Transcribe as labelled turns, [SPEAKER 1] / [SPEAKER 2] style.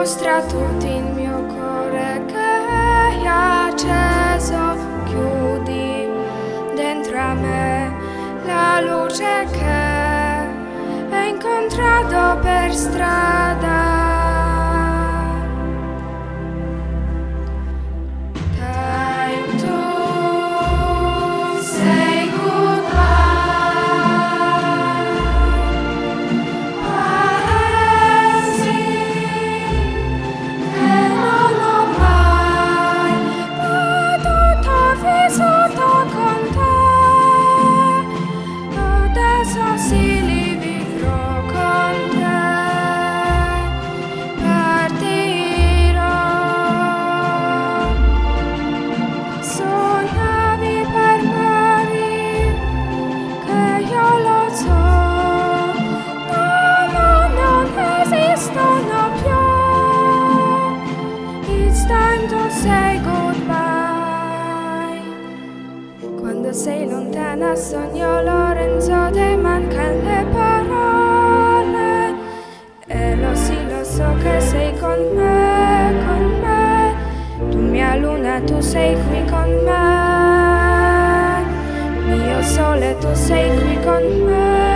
[SPEAKER 1] illumina tutto il mio cuore che è acceso, chiudi dentro a me la luce che ho incontrato per strada. Say goodbye. Quando sei lontana sogno Lorenzo, ti mancano le parole. E lo so che sei con me. Tu mia luna, tu sei qui con me. Mio sole, tu sei qui con me.